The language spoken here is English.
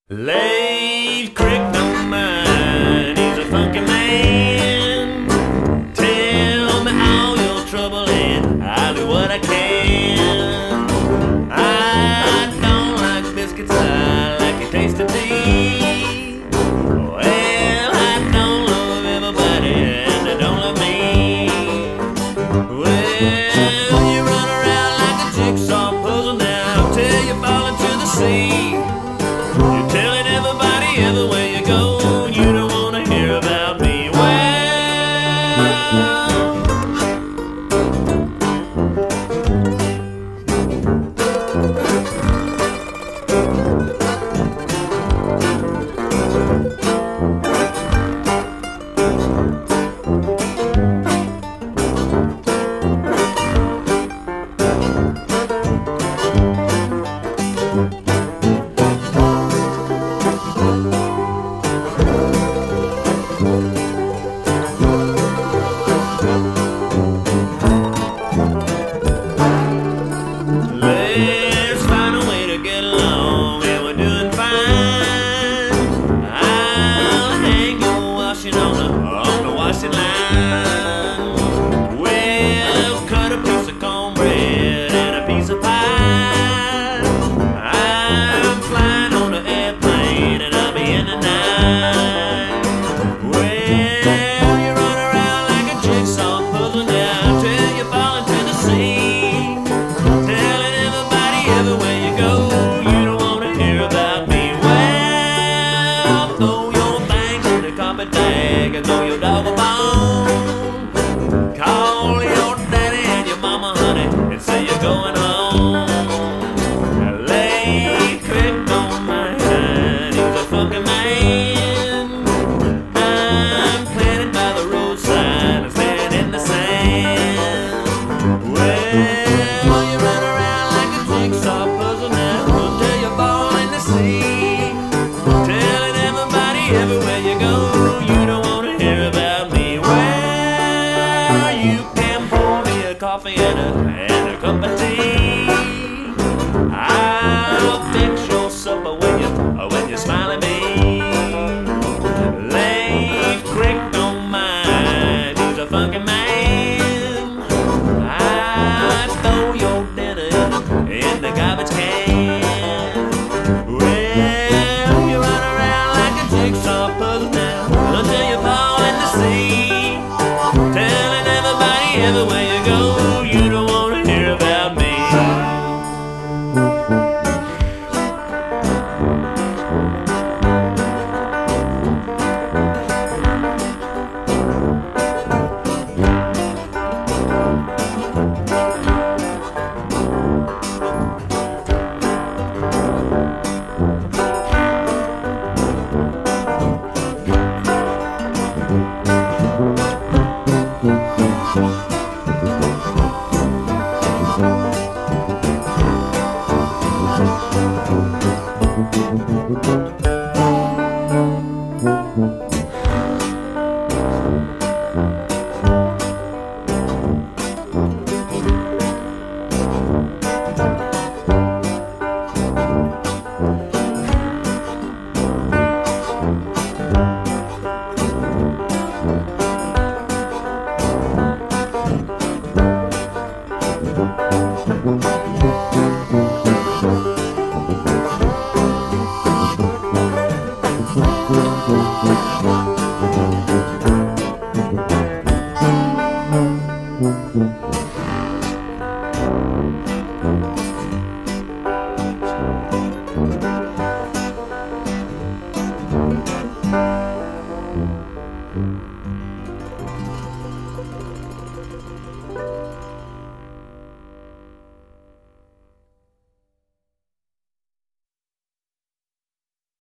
Lave Crick don't mind, he's a funky man. Tell me all your trouble and I'll do what I can. I don't like biscuits, I like a taste of tea. Well, I don't love everybody and I don't love me. Well, you run around like a jigsaw puzzle now till you fall into the sea. You're telling everybody everywhere you go, you don't want to hear about me. Let's find a way to get along, and we're doing fine. I'll hang your washing on the washing line. We'll cut a piece of cornbread and a piece of pie. I'm flying on an airplane and I'll be in the night. Well, you run around like a jigsaw puzzle now till you fall into the sea. Everywhere you go, you don't want to hear about me. Well, throw your things in the carpet bag and throw your dog a bone. Call your daddy and your mama, honey, and say you're going home. Lave Crick don't mind, he's a funky man. I'm planted by the roadside and stand in the sand. Well, you run around like a jigsaw puzzle now until you fall in the sea. Telling everybody everywhere you go, you don't want to hear about me. Well, you can pour me a coffee and a cup of tea. I'll fix your supper when you smile at me. Lave Crick don't mind, he's a funky man. I throw your dinner in the garbage can. Well, you run around like a jigsaw puzzle now until you fall in the sea. Telling everybody everywhere you go, you don't want to hear about me. Mm-hmm.